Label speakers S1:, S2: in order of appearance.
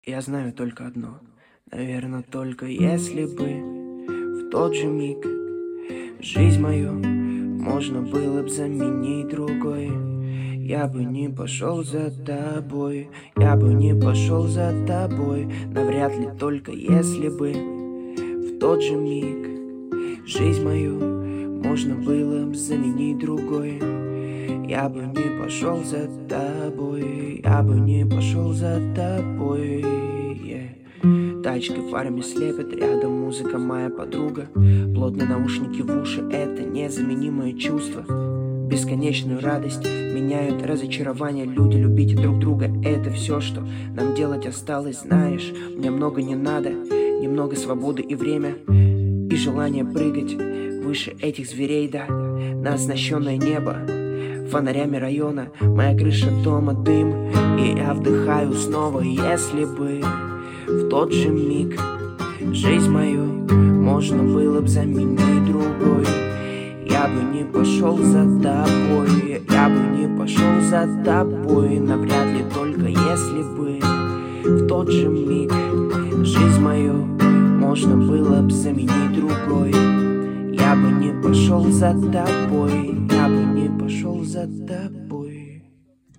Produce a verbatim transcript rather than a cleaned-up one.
S1: Я знаю только одно, наверное, только если бы в тот же миг жизнь мою можно было бы заменить другой. Я бы не пошел за тобой, я бы не пошел за тобой. Навряд ли только если бы в тот же миг жизнь мою можно было бы заменить другой. Я бы не пошел за тобой, я бы не пошел за тобой. yeah. Тачки фарами слепят, рядом музыка моя подруга. Плотно наушники в уши, это незаменимое чувство. Бесконечную радость меняют разочарования. Люди, любите друг друга, это все, что нам делать осталось. Знаешь, мне много не надо, немного свободы и время, и желание прыгать выше этих зверей, да, на оснащенное небо фонарями района. Моя крыша дома дым, и я вдыхаю снова. Если бы в тот же миг жизнь мою можно было бы заменить другой, я бы не пошел за тобой, я бы не пошел за тобой. Навряд ли только если бы в тот же миг жизнь мою можно было бы заменить другой. Я бы не пошел за тобой, я бы не пошел за тобой.